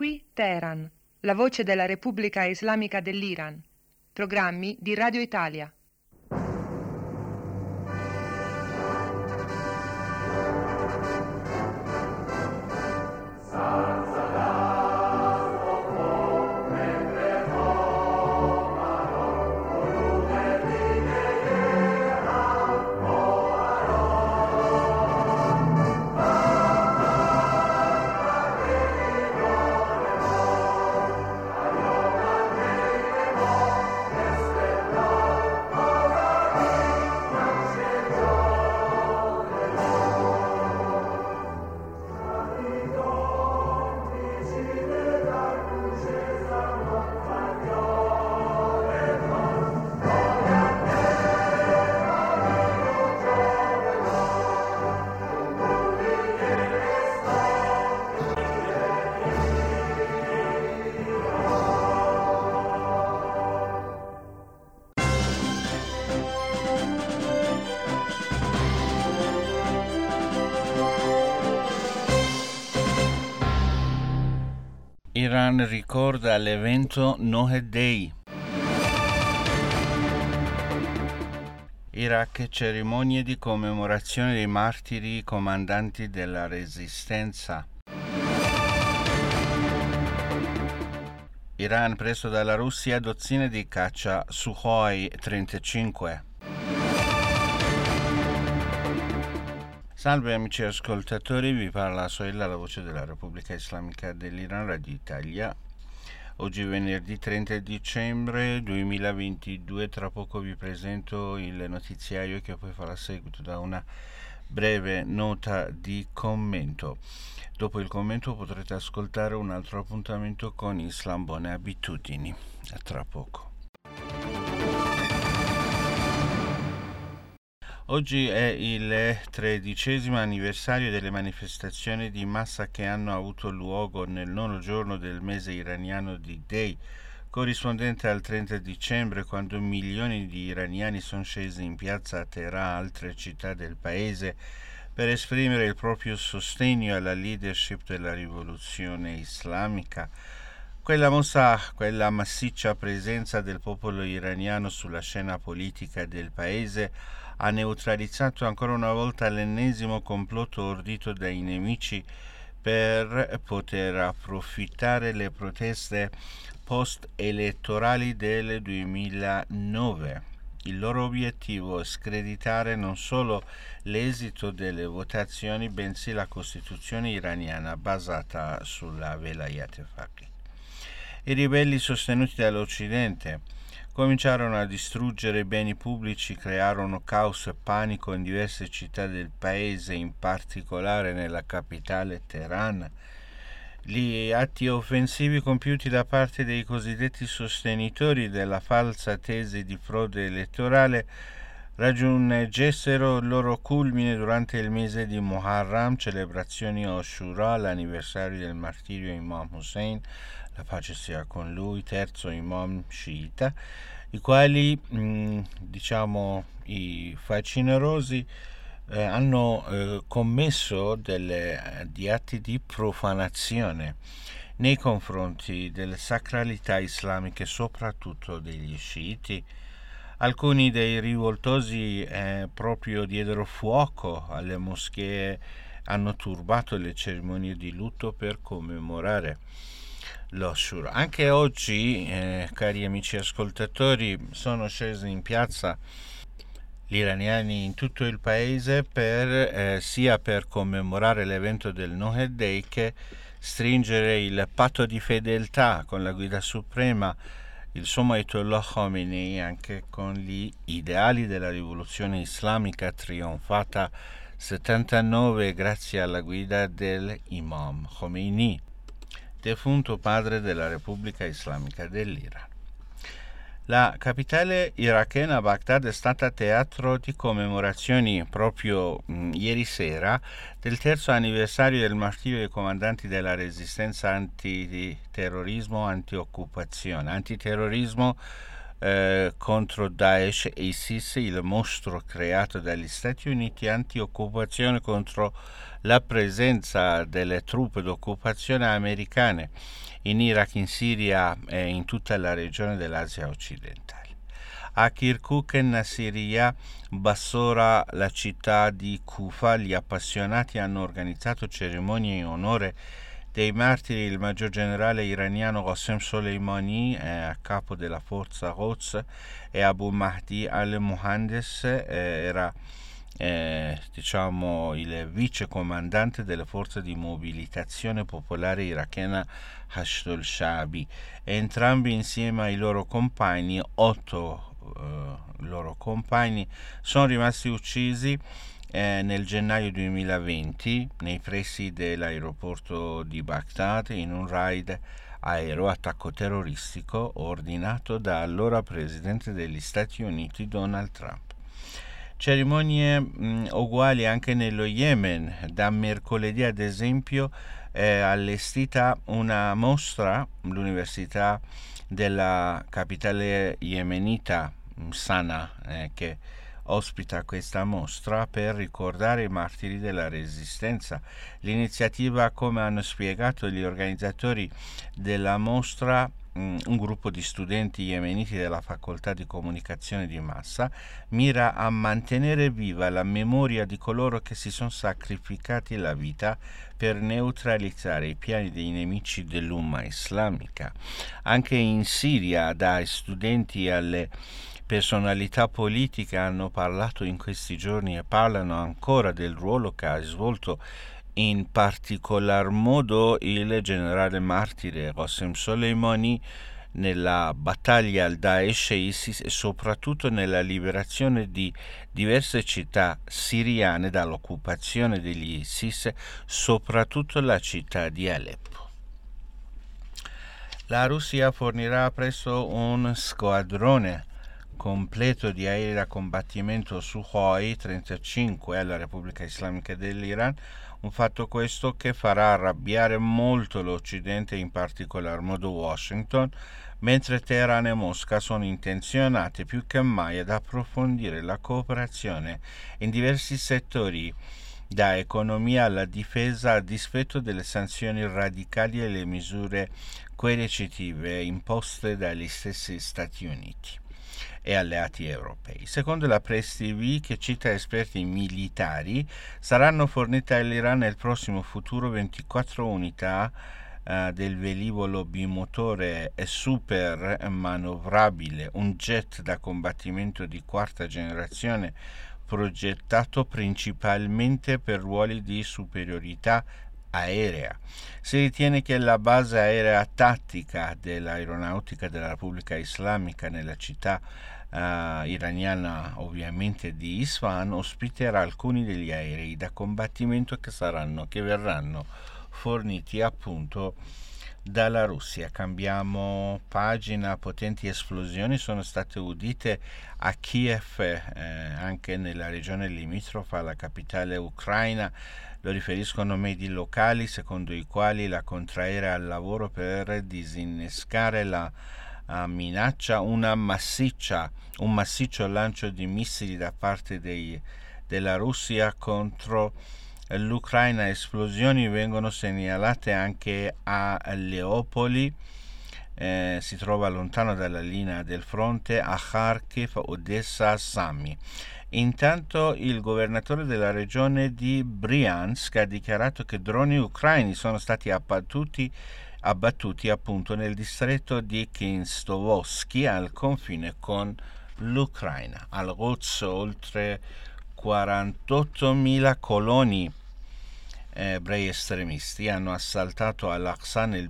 Qui Teheran, la voce della Repubblica Islamica dell'Iran. Programmi di Radio Italia. Iran ricorda l'evento Nohe Day. Iraq, cerimonie di commemorazione dei martiri comandanti della resistenza. Iran preso dalla Russia dozzine di caccia Sukhoi 35. Salve amici ascoltatori, vi parla Soella, la voce della Repubblica Islamica dell'Iran, Radio Italia. Oggi è venerdì 30 dicembre 2022, tra poco vi presento il notiziario che poi farà seguito da una breve nota di commento. Dopo il commento potrete ascoltare un altro appuntamento con Islam Buone Abitudini. A tra poco. Oggi è il 13° anniversario delle manifestazioni di massa che hanno avuto luogo nel 9° giorno del mese iraniano di Day, corrispondente al 30 dicembre, quando milioni di iraniani sono scesi in piazza a Teheran e altre città del paese per esprimere il proprio sostegno alla leadership della rivoluzione islamica. Quella massiccia presenza del popolo iraniano sulla scena politica del paese ha neutralizzato ancora una volta l'ennesimo complotto ordito dai nemici per poter approfittare le proteste post-elettorali del 2009. Il loro obiettivo è screditare non solo l'esito delle votazioni, bensì la Costituzione iraniana basata sulla Velayat Faqih. I ribelli sostenuti dall'Occidente cominciarono a distruggere beni pubblici, crearono caos e panico in diverse città del paese, in particolare nella capitale Teheran. Gli atti offensivi compiuti da parte dei cosiddetti sostenitori della falsa tesi di frode elettorale raggiungessero il loro culmine durante il mese di Muharram, celebrazioni Ashura, l'anniversario del martirio Imam Hussein, la pace sia con lui, terzo imam sciita, i quali, i facinerosi hanno commesso di atti di profanazione nei confronti delle sacralità islamiche, soprattutto degli sciiti. Alcuni dei rivoltosi proprio diedero fuoco alle moschee, hanno turbato le cerimonie di lutto per commemorare l'Ashura. Anche oggi, cari amici ascoltatori, sono scesi in piazza gli iraniani in tutto il paese sia per commemorare l'evento del Nohe Day che stringere il patto di fedeltà con la guida suprema, il sommo Ayatollah Khomeini, anche con gli ideali della rivoluzione islamica trionfata 79 grazie alla guida dell'Imam Khomeini, defunto padre della Repubblica Islamica dell'Iran. La capitale irachena, Baghdad, è stata teatro di commemorazioni proprio ieri sera del 3° anniversario del martirio dei comandanti della resistenza antiterrorismo, antiterrorismo contro Daesh e ISIS, il mostro creato dagli Stati Uniti, anti-occupazione contro la presenza delle truppe d'occupazione americane in Iraq, in Siria e in tutta la regione dell'Asia occidentale. A Kirkuk in Siria, Bassora, la città di Kufa, gli appassionati hanno organizzato cerimonie in onore dei martiri. Il maggior generale iraniano Qasem Soleimani, a capo della forza Quds, e Abu Mahdi al-Muhandes era il vice comandante delle forze di mobilitazione popolare irachena Hashd al-Shaabi. Entrambi insieme ai loro compagni, 8 loro compagni, sono rimasti uccisi nel gennaio 2020 nei pressi dell'aeroporto di Baghdad in un raid aereo attacco terroristico ordinato da allora presidente degli Stati Uniti Donald Trump. Cerimonie uguali anche nello Yemen. Da mercoledì, ad esempio, è allestita una mostra, l'università della capitale yemenita Sana'a, che ospita questa mostra per ricordare i martiri della resistenza. L'iniziativa, come hanno spiegato gli organizzatori della mostra, un gruppo di studenti yemeniti della facoltà di comunicazione di massa, mira a mantenere viva la memoria di coloro che si sono sacrificati la vita per neutralizzare i piani dei nemici dell'umma islamica. Anche in Siria, dai studenti alle personalità politiche hanno parlato in questi giorni e parlano ancora del ruolo che ha svolto in particolar modo il generale martire Qasem Soleimani nella battaglia al Daesh e ISIS e soprattutto nella liberazione di diverse città siriane dall'occupazione degli ISIS, soprattutto la città di Aleppo. La Russia fornirà presto un squadrone completo di aerei da combattimento Sukhoi 35 alla Repubblica Islamica dell'Iran, un fatto questo che farà arrabbiare molto l'Occidente, in particolar modo Washington, mentre Teheran e Mosca sono intenzionate più che mai ad approfondire la cooperazione in diversi settori, da economia alla difesa, a dispetto delle sanzioni radicali e le misure coercitive imposte dagli stessi Stati Uniti e alleati europei. Secondo la Press TV, che cita esperti militari, saranno fornite all'Iran nel prossimo futuro 24 unità del velivolo bimotore e super manovrabile, un jet da combattimento di quarta generazione progettato principalmente per ruoli di superiorità aerea. Si ritiene che la base aerea tattica dell'aeronautica della Repubblica Islamica nella città iraniana, ovviamente di Isfahan, ospiterà alcuni degli aerei da combattimento che verranno forniti appunto dalla Russia. Cambiamo pagina. Potenti esplosioni sono state udite a Kiev, anche nella regione limitrofa alla capitale ucraina. Lo riferiscono medi locali, secondo i quali la contraerea al lavoro per disinnescare la minaccia un massiccio lancio di missili da parte della Russia contro l'Ucraina. Esplosioni vengono segnalate anche a Leopoli, si trova lontano dalla linea del fronte, a Kharkiv, Odessa, Sami. Intanto il governatore della regione di Bryansk ha dichiarato che droni ucraini sono stati abbattuti appunto nel distretto di Kinstovosky al confine con l'Ucraina. Al Quds oltre 48.000 coloni ebrei estremisti hanno assaltato Al-Aqsa nel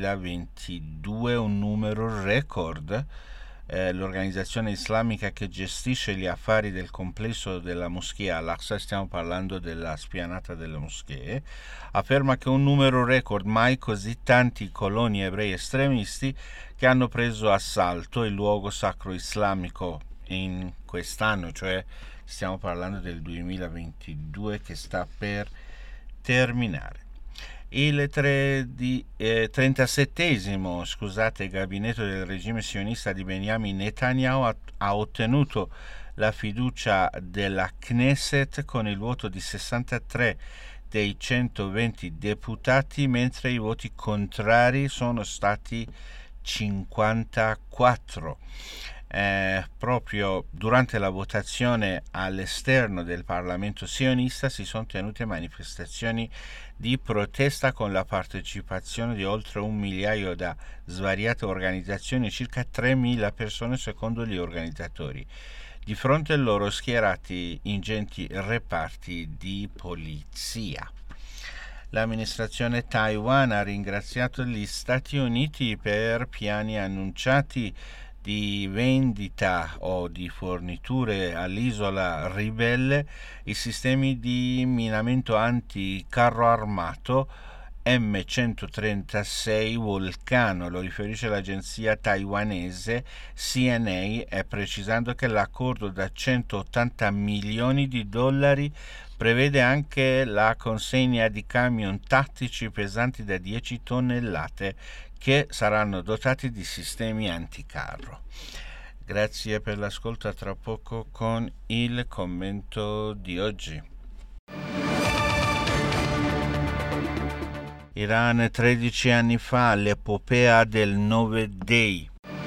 2022, un numero record. L'organizzazione islamica che gestisce gli affari del complesso della moschea Al-Aqsa, stiamo parlando della spianata delle moschee, afferma che un numero record, mai così tanti coloni ebrei estremisti che hanno preso assalto il luogo sacro islamico in quest'anno, cioè stiamo parlando del 2022 che sta per terminare. Il 37esimo gabinetto del regime sionista di Benjamin Netanyahu ha ottenuto la fiducia della Knesset con il voto di 63 dei 120 deputati, mentre i voti contrari sono stati 54. Proprio durante la votazione all'esterno del Parlamento sionista si sono tenute manifestazioni di protesta con la partecipazione di oltre 1 migliaio da svariate organizzazioni e circa 3.000 persone secondo gli organizzatori. Di fronte a loro schierati ingenti reparti di polizia. L'amministrazione Taiwan ha ringraziato gli Stati Uniti per piani annunciati di vendita o di forniture all'isola ribelle i sistemi di minamento anticarro armato M136 Vulcano, lo riferisce l'agenzia taiwanese CNA, precisando che l'accordo da 180 milioni di dollari prevede anche la consegna di camion tattici pesanti da 10 tonnellate che saranno dotati di sistemi anticarro. Grazie per l'ascolto, a tra poco con il commento di oggi. Iran 13 anni fa, l'epopea del 9 Day.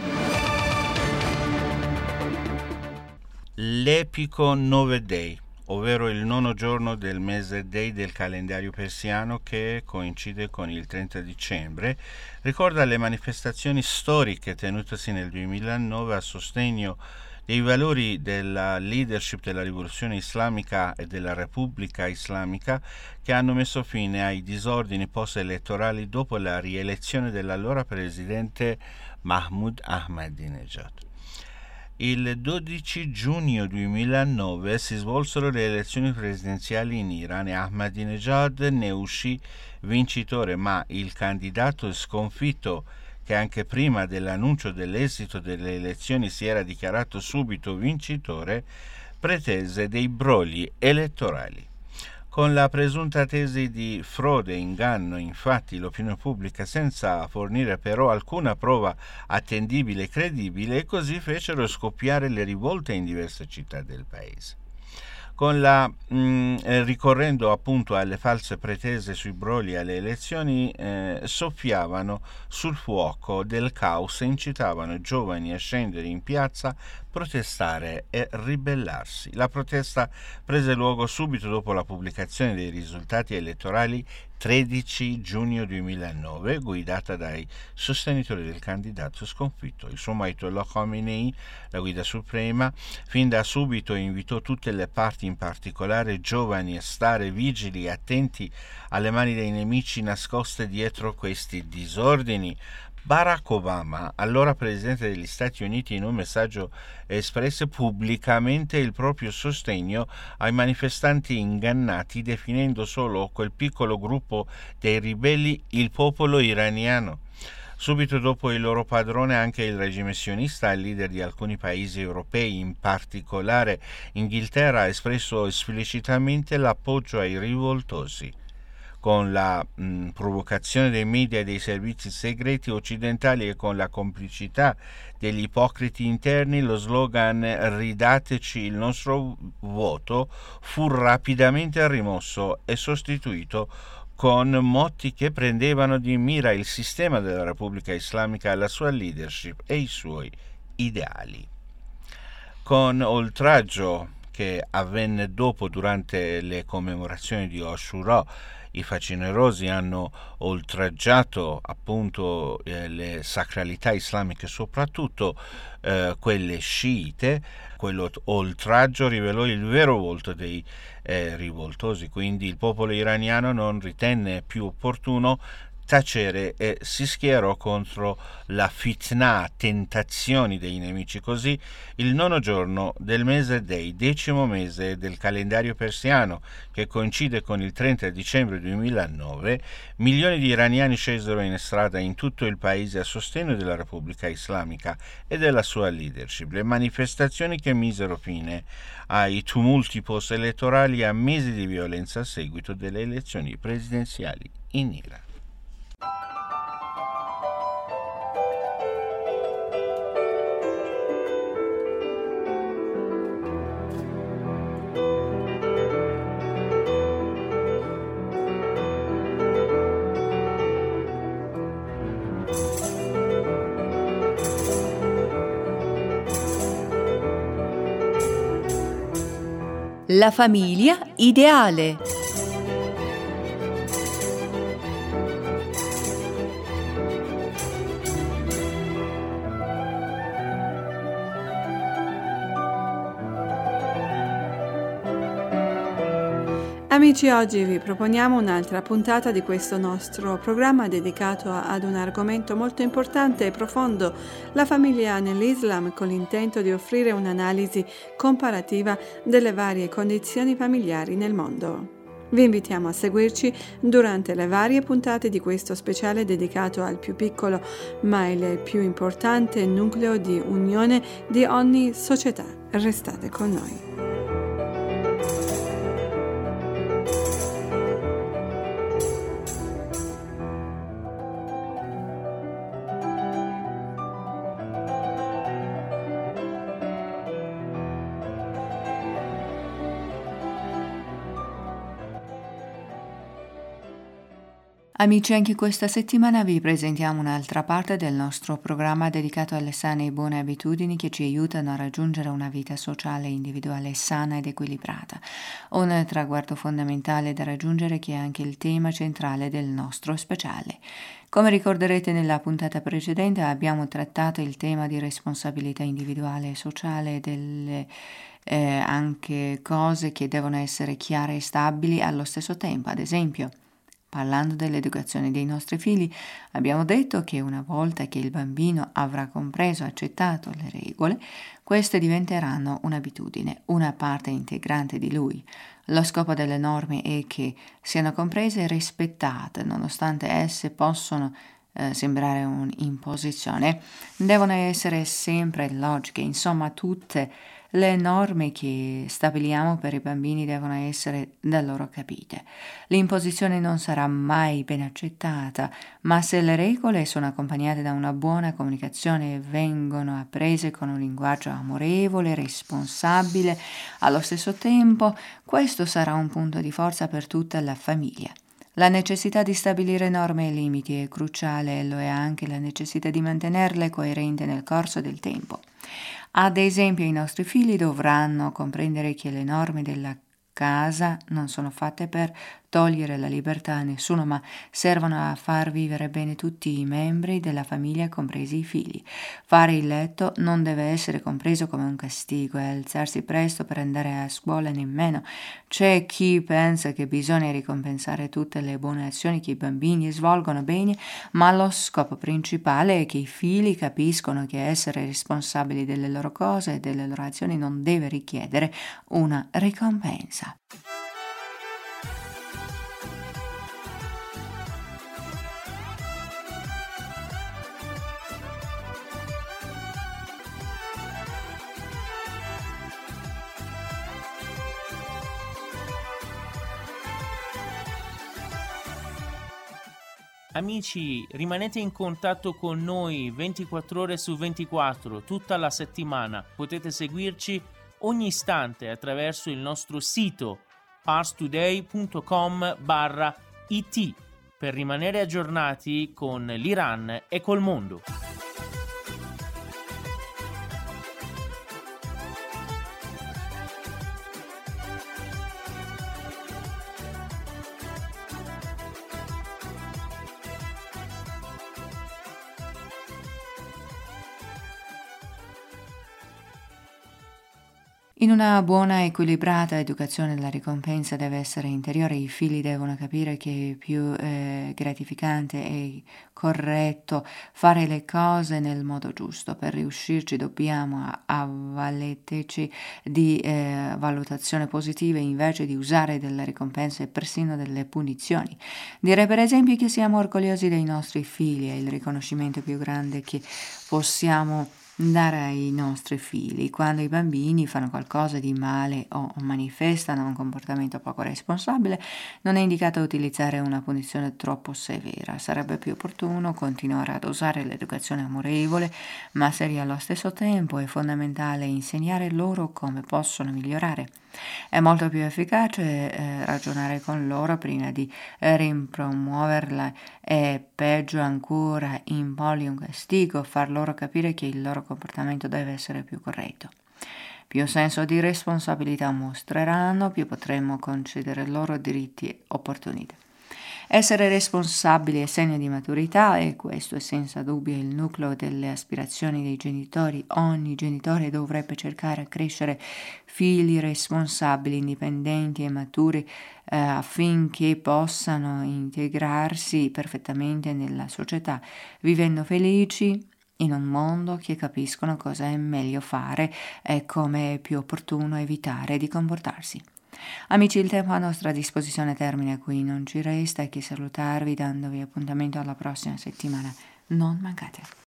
L'epico 9 Day, ovvero il 9° giorno del mese Day del calendario persiano, che coincide con il 30 dicembre, ricorda le manifestazioni storiche tenutesi nel 2009 a sostegno dei valori della leadership della rivoluzione islamica e della Repubblica Islamica, che hanno messo fine ai disordini post-elettorali dopo la rielezione dell'allora presidente Mahmoud Ahmadinejad. Il 12 giugno 2009 si svolsero le elezioni presidenziali in Iran e Ahmadinejad ne uscì vincitore, ma il candidato sconfitto, che anche prima dell'annuncio dell'esito delle elezioni si era dichiarato subito vincitore, pretese dei brogli elettorali. Con la presunta tesi di frode e inganno, infatti, l'opinione pubblica, senza fornire però alcuna prova attendibile e credibile, e così fecero scoppiare le rivolte in diverse città del paese. Ricorrendo appunto alle false pretese sui brogli alle elezioni, soffiavano sul fuoco del caos e incitavano i giovani a scendere in piazza, protestare e ribellarsi. La protesta prese luogo subito dopo la pubblicazione dei risultati elettorali 13 giugno 2009, guidata dai sostenitori del candidato sconfitto. Il suo Ayatollah Khamenei, la guida suprema, fin da subito invitò tutte le parti, in particolare giovani, a stare vigili e attenti alle mani dei nemici nascoste dietro questi disordini. Barack Obama, allora presidente degli Stati Uniti, in un messaggio espresse pubblicamente il proprio sostegno ai manifestanti ingannati, definendo solo quel piccolo gruppo dei ribelli il popolo iraniano. Subito dopo il loro padrone, anche il regime sionista, il leader di alcuni paesi europei, in particolare Inghilterra, ha espresso esplicitamente l'appoggio ai rivoltosi. Con la provocazione dei media e dei servizi segreti occidentali e con la complicità degli ipocriti interni, lo slogan "ridateci il nostro voto" fu rapidamente rimosso e sostituito con motti che prendevano di mira il sistema della Repubblica Islamica, la sua leadership e i suoi ideali. Con oltraggio che avvenne dopo, durante le commemorazioni di Ashura, i facinerosi hanno oltraggiato appunto le sacralità islamiche, soprattutto quelle sciite. Quello oltraggio rivelò il vero volto dei rivoltosi, quindi il popolo iraniano non ritenne più opportuno tacere e si schierò contro la fitna, tentazioni dei nemici. Così il 9° giorno del mese Day, 10° mese del calendario persiano, che coincide con il 30 dicembre 2009, milioni di iraniani scesero in strada in tutto il paese a sostegno della Repubblica Islamica e della sua leadership. Le manifestazioni che misero fine ai tumulti post-elettorali a mesi di violenza a seguito delle elezioni presidenziali in Iran. La famiglia ideale. Amici, oggi vi proponiamo un'altra puntata di questo nostro programma dedicato ad un argomento molto importante e profondo, la famiglia nell'Islam, con l'intento di offrire un'analisi comparativa delle varie condizioni familiari nel mondo. Vi invitiamo a seguirci durante le varie puntate di questo speciale dedicato al più piccolo ma il più importante nucleo di unione di ogni società. Restate con noi. Amici, anche questa settimana vi presentiamo un'altra parte del nostro programma dedicato alle sane e buone abitudini che ci aiutano a raggiungere una vita sociale e individuale sana ed equilibrata. Un traguardo fondamentale da raggiungere che è anche il tema centrale del nostro speciale. Come ricorderete, nella puntata precedente abbiamo trattato il tema di responsabilità individuale e sociale delle anche cose che devono essere chiare e stabili allo stesso tempo. Ad esempio, parlando dell'educazione dei nostri figli, abbiamo detto che una volta che il bambino avrà compreso e accettato le regole, queste diventeranno un'abitudine, una parte integrante di lui. Lo scopo delle norme è che siano comprese e rispettate, nonostante esse possono sembrare un'imposizione, devono essere sempre logiche. Insomma, tutte le norme che stabiliamo per i bambini devono essere da loro capite. L'imposizione non sarà mai ben accettata, ma se le regole sono accompagnate da una buona comunicazione e vengono apprese con un linguaggio amorevole, responsabile, allo stesso tempo, questo sarà un punto di forza per tutta la famiglia. La necessità di stabilire norme e limiti è cruciale e lo è anche la necessità di mantenerle coerenti nel corso del tempo. Ad esempio, i nostri figli dovranno comprendere che le norme della casa non sono fatte per togliere la libertà a nessuno, ma servono a far vivere bene tutti i membri della famiglia, compresi i figli. Fare il letto non deve essere compreso come un castigo e alzarsi presto per andare a scuola nemmeno. C'è chi pensa che bisogna ricompensare tutte le buone azioni che i bambini svolgono bene, ma lo scopo principale è che i figli capiscono che essere responsabili delle loro cose e delle loro azioni non deve richiedere una ricompensa. Amici, rimanete in contatto con noi 24 ore su 24, tutta la settimana. Potete seguirci ogni istante attraverso il nostro sito parstoday.com/it per rimanere aggiornati con l'Iran e col mondo. In una buona e equilibrata educazione la ricompensa deve essere interiore, i figli devono capire che è più gratificante e corretto fare le cose nel modo giusto. Per riuscirci dobbiamo avvalerci di valutazione positive invece di usare delle ricompense e persino delle punizioni. Dire per esempio che siamo orgogliosi dei nostri figli è il riconoscimento più grande che possiamo dare ai nostri figli. Quando i bambini fanno qualcosa di male o manifestano un comportamento poco responsabile, non è indicato utilizzare una punizione troppo severa. Sarebbe più opportuno continuare ad usare l'educazione amorevole, ma seria allo stesso tempo. È fondamentale insegnare loro come possono migliorare. È molto più efficace ragionare con loro prima di rimpromuoverla e peggio ancora imporgli un castigo, far loro capire che il loro comportamento deve essere più corretto. più senso di responsabilità mostreranno, più potremo concedere loro diritti e opportunità. Essere responsabili è segno di maturità e questo è senza dubbio il nucleo delle aspirazioni dei genitori. Ogni genitore dovrebbe cercare a crescere figli responsabili, indipendenti e maturi affinché possano integrarsi perfettamente nella società, vivendo felici in un mondo che capiscono cosa è meglio fare e come è più opportuno evitare di comportarsi. Amici, il tempo a nostra disposizione termina qui, non ci resta che salutarvi dandovi appuntamento alla prossima settimana. Non mancate.